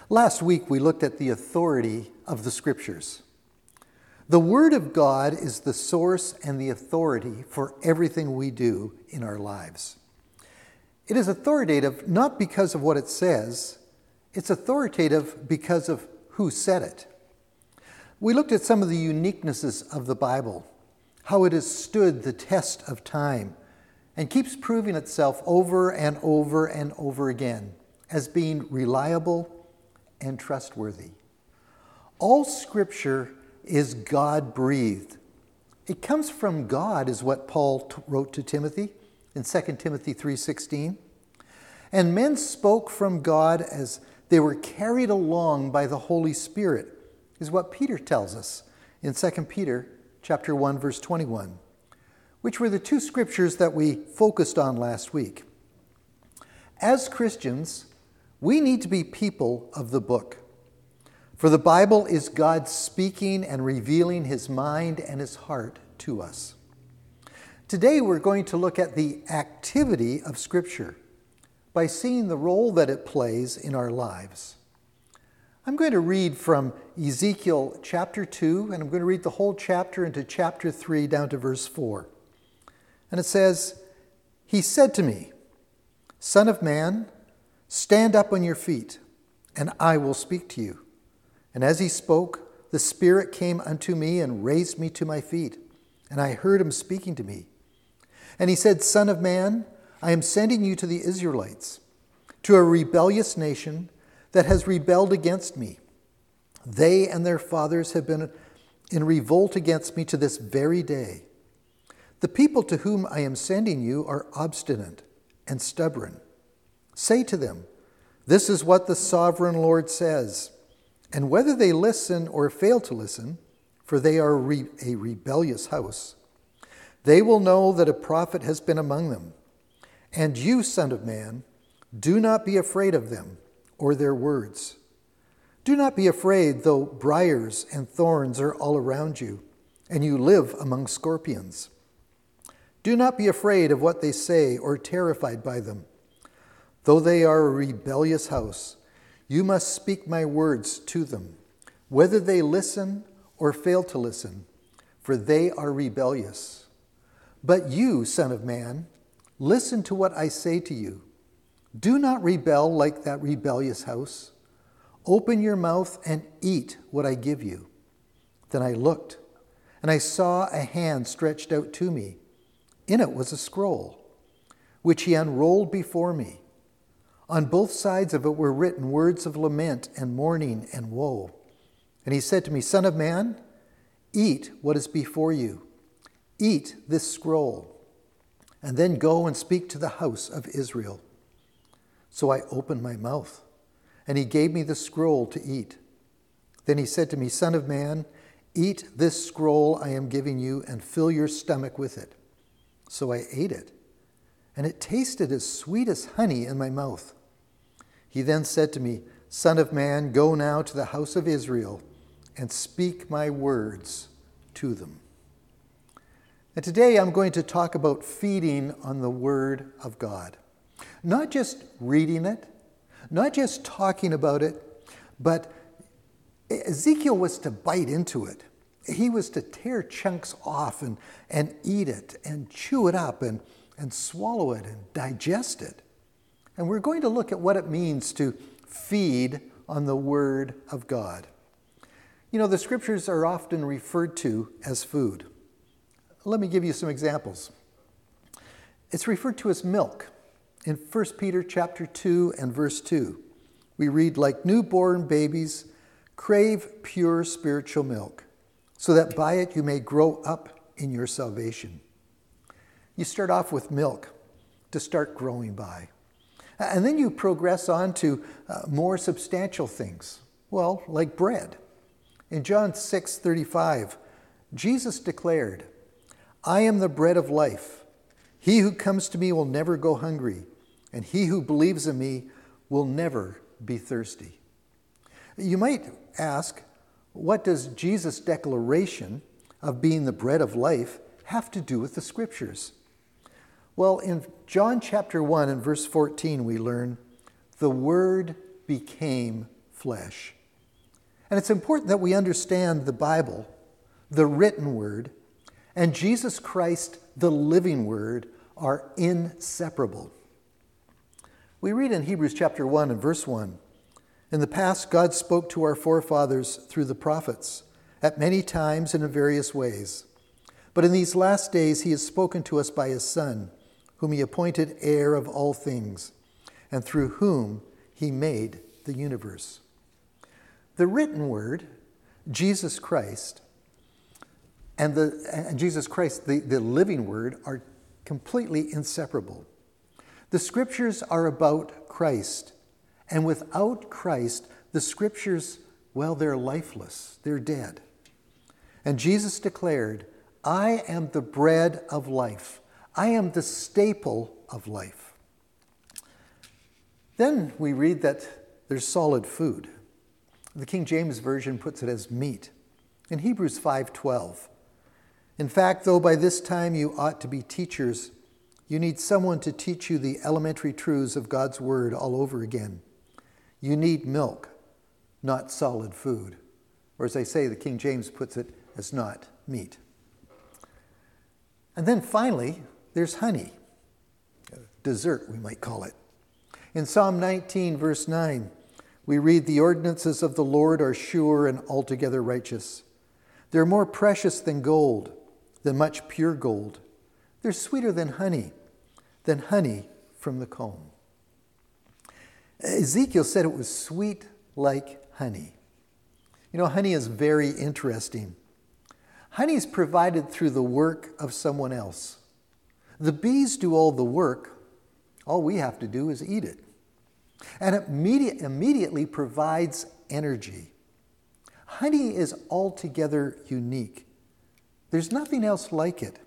Last week we looked at the authority of the Scriptures. The Word of God is the source and the authority for everything we do in our lives. It is authoritative not because of what it says, it's authoritative because of who said it. We looked at some of the uniquenesses of the Bible, how it has stood the test of time and keeps proving itself over and over and over again as being reliable and trustworthy. All Scripture is God-breathed. It comes from God, is what Paul wrote to Timothy in 2 Timothy 3:16. And men spoke from God as they were carried along by the Holy Spirit, is what Peter tells us in 2 Peter chapter 1, verse 21, which were the two scriptures that we focused on last week. As Christians, we need to be people of the book. For the Bible is God speaking and revealing his mind and his heart to us. Today we're going to look at the activity of Scripture by seeing the role that it plays in our lives. I'm going to read from Ezekiel chapter 2, and I'm going to read the whole chapter into chapter 3 down to verse 4. And it says, "He said to me, 'Son of man, stand up on your feet, and I will speak to you.' And as he spoke, the Spirit came unto me and raised me to my feet, and I heard him speaking to me. And he said, 'Son of man, I am sending you to the Israelites, to a rebellious nation that has rebelled against me. They and their fathers have been in revolt against me to this very day. The people to whom I am sending you are obstinate and stubborn. Say to them, this is what the sovereign Lord says. And whether they listen or fail to listen, for they are a rebellious house, they will know that a prophet has been among them. And you, son of man, do not be afraid of them or their words. Do not be afraid, though briars and thorns are all around you, and you live among scorpions. Do not be afraid of what they say or terrified by them. Though they are a rebellious house, you must speak my words to them, whether they listen or fail to listen, for they are rebellious. But you, son of man, listen to what I say to you. Do not rebel like that rebellious house. Open your mouth and eat what I give you.' Then I looked, and I saw a hand stretched out to me. In it was a scroll, which he unrolled before me. On both sides of it were written words of lament and mourning and woe. And he said to me, 'Son of man, eat what is before you. Eat this scroll, and then go and speak to the house of Israel.' So I opened my mouth, and he gave me the scroll to eat. Then he said to me, 'Son of man, eat this scroll I am giving you, and fill your stomach with it.' So I ate it, and it tasted as sweet as honey in my mouth. He then said to me, 'Son of man, go now to the house of Israel and speak my words to them.'" And today I'm going to talk about feeding on the Word of God. Not just reading it, not just talking about it, but Ezekiel was to bite into it. He was to tear chunks off and eat it and chew it up and swallow it and digest it. And we're going to look at what it means to feed on the Word of God. You know, the Scriptures are often referred to as food. Let me give you some examples. It's referred to as milk. In 1 Peter chapter 2 and verse 2, we read, "Like newborn babies, crave pure spiritual milk, so that by it you may grow up in your salvation." You start off with milk to start growing by. And then you progress on to more substantial things, well, like bread. In John 6:35, Jesus declared, "I am the bread of life. He who comes to me will never go hungry, and he who believes in me will never be thirsty." You might ask, what does Jesus' declaration of being the bread of life have to do with the Scriptures? Well, in John chapter 1 and verse 14, we learn, "The Word became flesh. And it's important that we understand the Bible, the written word, and Jesus Christ, the living word, are inseparable. We read in Hebrews chapter 1 and verse 1, "In the past, God spoke to our forefathers through the prophets at many times and in various ways. But in these last days, he has spoken to us by his Son, whom he appointed heir of all things, and through whom he made the universe." The written word, Jesus Christ, and Jesus Christ, the living word, are completely inseparable. The scriptures are about Christ, and without Christ, the scriptures, well, they're lifeless, they're dead. And Jesus declared, "I am the bread of life. I am the staple of life." Then we read that there's solid food. The King James Version puts it as meat. In Hebrews 5:12, "In fact, though by this time you ought to be teachers, you need someone to teach you the elementary truths of God's word all over again. You need milk, not solid food." Or as I say, the King James puts it as not meat. And then finally, there's honey. Dessert, we might call it. In Psalm 19, verse 9, we read, "The ordinances of the Lord are sure and altogether righteous. They're more precious than gold, than much pure gold. They're sweeter than honey from the comb." Ezekiel said it was sweet like honey. You know, honey is very interesting. Honey is provided through the work of someone else. The bees do all the work. All we have to do is eat it. And it immediately provides energy. Honey is altogether unique. There's nothing else like it.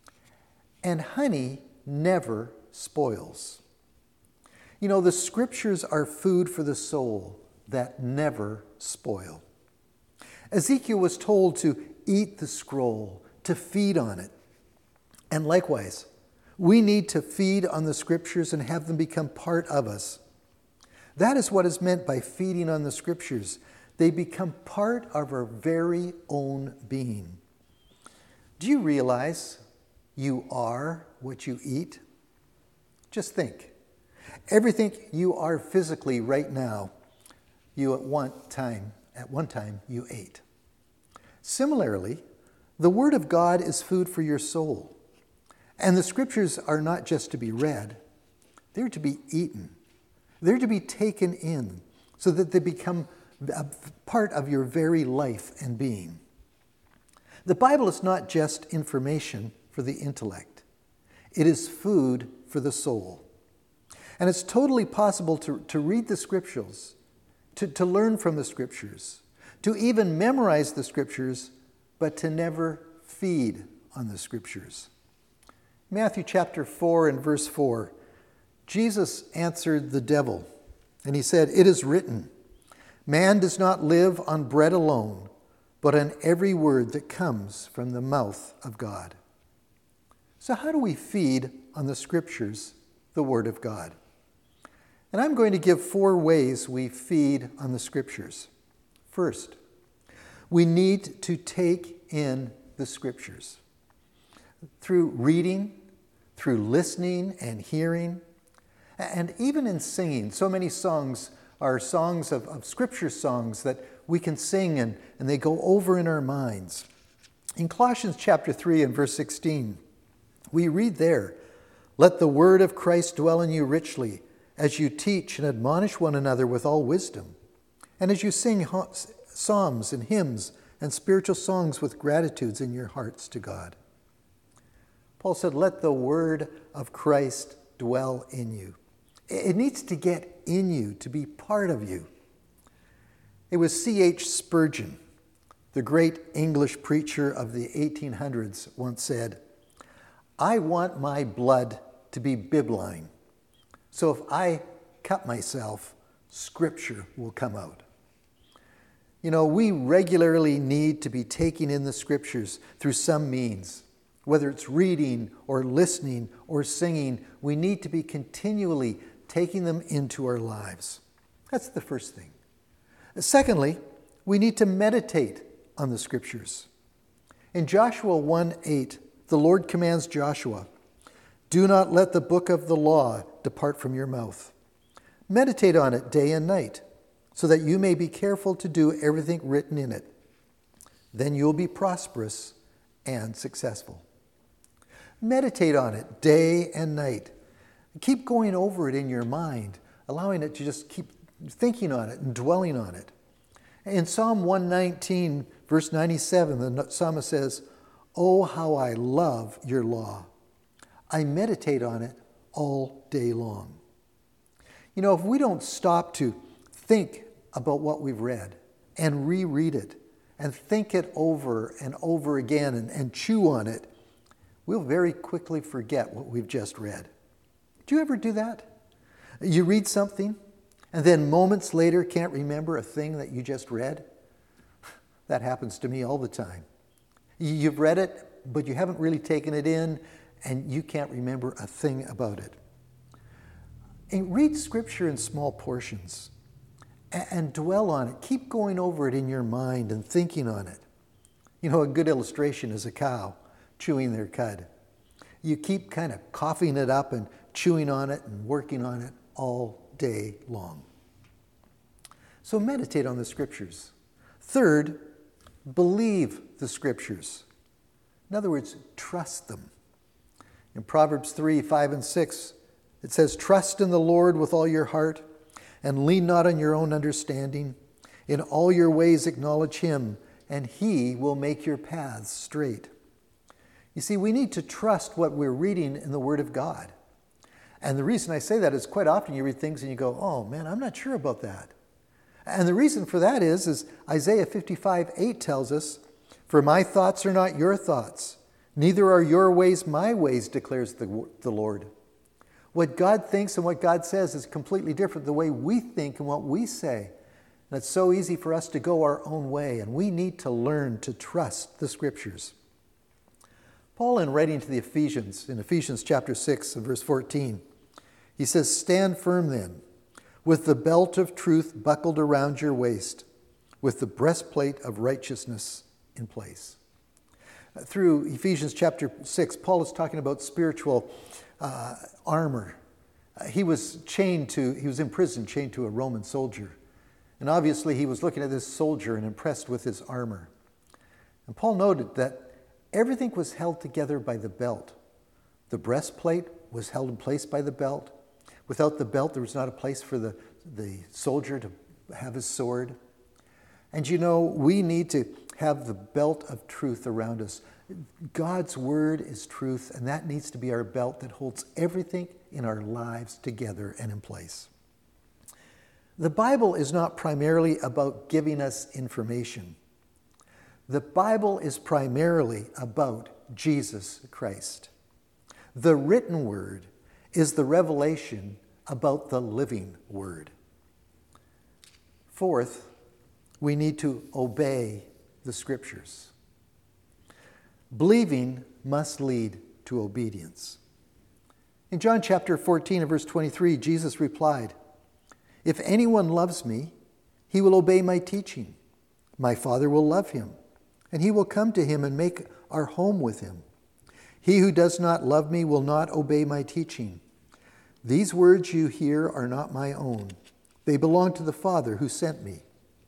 And honey never spoils. You know, the scriptures are food for the soul that never spoil. Ezekiel was told to eat the scroll, to feed on it. And likewise, we need to feed on the scriptures and have them become part of us. That is what is meant by feeding on the scriptures. They become part of our very own being. Do you realize you are what you eat? Just think. Everything you are physically right now, you at one time you ate. Similarly, the Word of God is food for your soul. And the scriptures are not just to be read, they're to be eaten. They're to be taken in so that they become a part of your very life and being. The Bible is not just information for the intellect. It is food for the soul. And it's totally possible to read the scriptures, to learn from the scriptures, to even memorize the scriptures, but to never feed on the scriptures. Matthew chapter 4 and verse 4, Jesus answered the devil, and he said, "It is written, man does not live on bread alone, but on every word that comes from the mouth of God." So how do we feed on the scriptures, the Word of God? And I'm going to give 4 ways we feed on the scriptures. First, we need to take in the scriptures through reading, through listening and hearing, and even in singing. So many songs are songs of scripture songs that we can sing and they go over in our minds. In Colossians chapter 3 and verse 16, we read there, "Let the word of Christ dwell in you richly, as you teach and admonish one another with all wisdom, and as you sing psalms and hymns and spiritual songs with gratitudes in your hearts to God." Paul said, let the word of Christ dwell in you. It needs to get in you, to be part of you. It was C.H. Spurgeon, the great English preacher of the 1800s, once said, "I want my blood to be bibline, so if I cut myself, scripture will come out." You know, we regularly need to be taking in the scriptures through some means. Whether it's reading or listening or singing, we need to be continually taking them into our lives. That's the first thing. Secondly, we need to meditate on the Scriptures. In Joshua 1:8, the Lord commands Joshua, "Do not let the book of the law depart from your mouth. Meditate on it day and night, so that you may be careful to do everything written in it. Then you will be prosperous and successful." Meditate on it day and night. Keep going over it in your mind, allowing it to just keep thinking on it and dwelling on it. In Psalm 119, verse 97, the psalmist says, "Oh, how I love your law. I meditate on it all day long." You know, if we don't stop to think about what we've read and reread it and think it over and over again and chew on it, we'll very quickly forget what we've just read. Do you ever do that? You read something and then moments later can't remember a thing that you just read? That happens to me all the time. You've read it, but you haven't really taken it in, and you can't remember a thing about it. And read Scripture in small portions and dwell on it. Keep going over it in your mind and thinking on it. You know, a good illustration is a cow chewing their cud. You keep kind of coughing it up and chewing on it and working on it all day long. So meditate on the Scriptures. Third, believe the Scriptures. In other words, trust them. In Proverbs 3, 5, and 6, it says, "Trust in the Lord with all your heart, and lean not on your own understanding. In all your ways acknowledge him, and he will make your paths straight." You see, we need to trust what we're reading in the Word of God. And the reason I say that is quite often you read things and you go, "Oh man, I'm not sure about that." And the reason for that is Isaiah 55:8 tells us, "For my thoughts are not your thoughts, neither are your ways my ways, declares the Lord." What God thinks and what God says is completely different the way we think and what we say. And it's so easy for us to go our own way, and we need to learn to trust the Scriptures. Paul, in writing to the Ephesians, in Ephesians chapter 6 and verse 14, he says, "Stand firm then, with the belt of truth buckled around your waist, with the breastplate of righteousness in place." Through Ephesians chapter 6, Paul is talking about spiritual armor. He was in prison, chained to a Roman soldier. And obviously he was looking at this soldier and impressed with his armor. And Paul noted that everything was held together by the belt. The breastplate was held in place by the belt. Without the belt, there was not a place for the soldier to have his sword. And you know, we need to have the belt of truth around us. God's word is truth, and that needs to be our belt that holds everything in our lives together and in place. The Bible is not primarily about giving us information. The Bible is primarily about Jesus Christ. The written word is the revelation about the living word. Fourth, we need to obey the Scriptures. Believing must lead to obedience. In John chapter 14 and verse 23, Jesus replied, "If anyone loves me, he will obey my teaching. My Father will love him, and he will come to him and make our home with him. He who does not love me will not obey my teaching. These words you hear are not my own. They belong to the Father who sent me."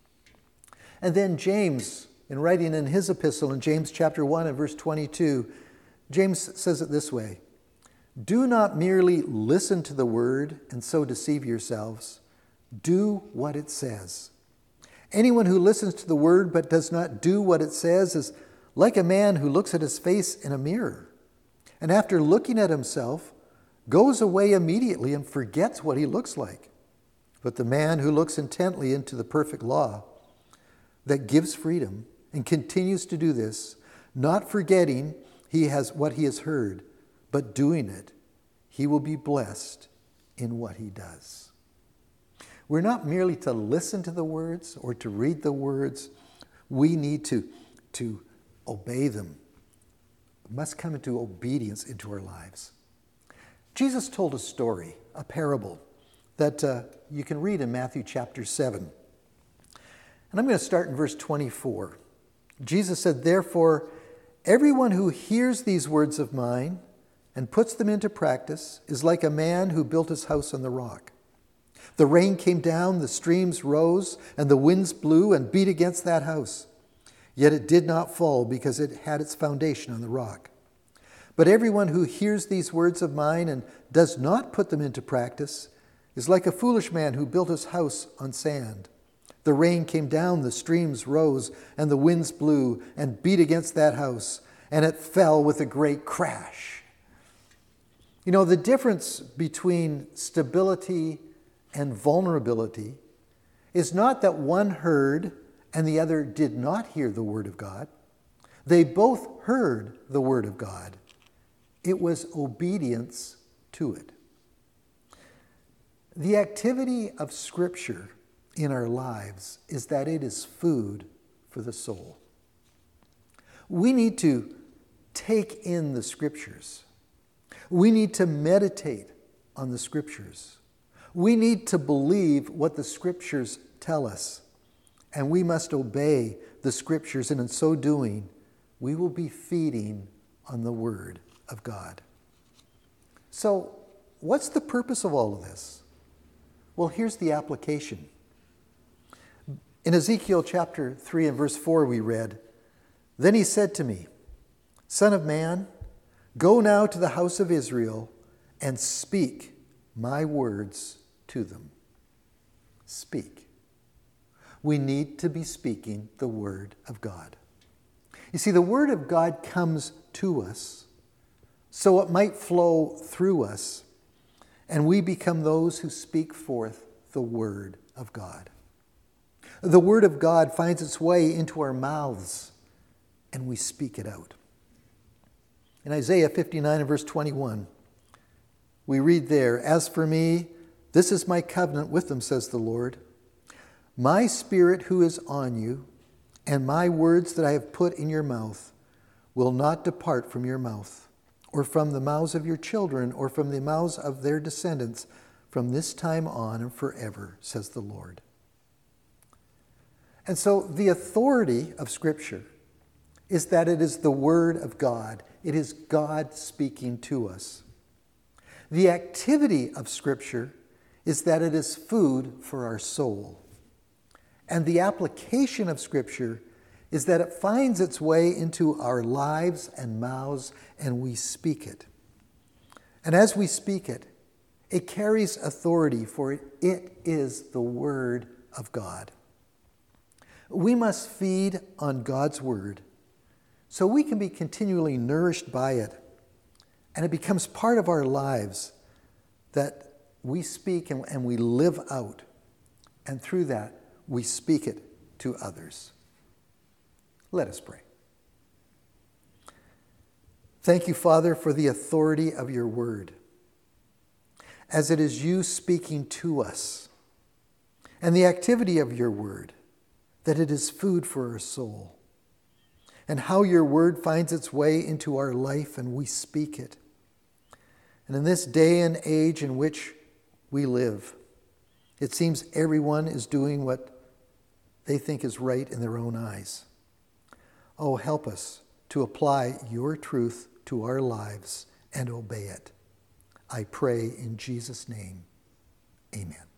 And then James, in writing in his epistle in James chapter 1 and verse 22, James says it this way, "Do not merely listen to the word and so deceive yourselves. Do what it says. Anyone who listens to the word but does not do what it says is like a man who looks at his face in a mirror, and after looking at himself, goes away immediately and forgets what he looks like. But the man who looks intently into the perfect law that gives freedom and continues to do this, not forgetting what he has heard, but doing it, he will be blessed in what he does." We're not merely to listen to the words or to read the words. We need to obey them. We must come into obedience into our lives. Jesus told a story, a parable, that you can read in Matthew chapter 7. And I'm going to start in verse 24. Jesus said, "Therefore, everyone who hears these words of mine and puts them into practice is like a man who built his house on the rock. The rain came down, the streams rose, and the winds blew and beat against that house. Yet it did not fall because it had its foundation on the rock. But everyone who hears these words of mine and does not put them into practice is like a foolish man who built his house on sand. The rain came down, the streams rose, and the winds blew and beat against that house, and it fell with a great crash." You know, the difference between stability and vulnerability is not that one heard and the other did not hear the word of God. They both heard the word of God. It was obedience to it. The activity of Scripture in our lives is that it is food for the soul. We need to take in the Scriptures. We need to meditate on the Scriptures. We need to believe what the Scriptures tell us, and we must obey the Scriptures, and in so doing, we will be feeding on the Word of God. So, what's the purpose of all of this? Well, here's the application. In Ezekiel chapter 3 and verse 4 we read, "Then he said to me, 'Son of man, go now to the house of Israel and speak my words to them.'" Speak. We need to be speaking the word of God. You see, the word of God comes to us so it might flow through us, and we become those who speak forth the word of God. The word of God finds its way into our mouths, and we speak it out. In Isaiah 59 and verse 21, we read there, "As for me, this is my covenant with them, says the Lord. My spirit who is on you, and my words that I have put in your mouth will not depart from your mouth, or from the mouths of your children, or from the mouths of their descendants, from this time on and forever, says the Lord." And so the authority of Scripture is that it is the Word of God. It is God speaking to us. The activity of Scripture is that it is food for our soul. And the application of Scripture is that it finds its way into our lives and mouths, and we speak it. And as we speak it, it carries authority, for it is the Word of God. We must feed on God's Word so we can be continually nourished by it, and it becomes part of our lives that we speak and we live out, and through that we speak it to others. Let us pray. Thank you, Father, for the authority of your word, as it is you speaking to us, and the activity of your word, that it is food for our soul, and how your word finds its way into our life and we speak it. And in this day and age in which we live, it seems everyone is doing what they think is right in their own eyes. Oh, help us to apply your truth to our lives and obey it. I pray in Jesus' name, amen.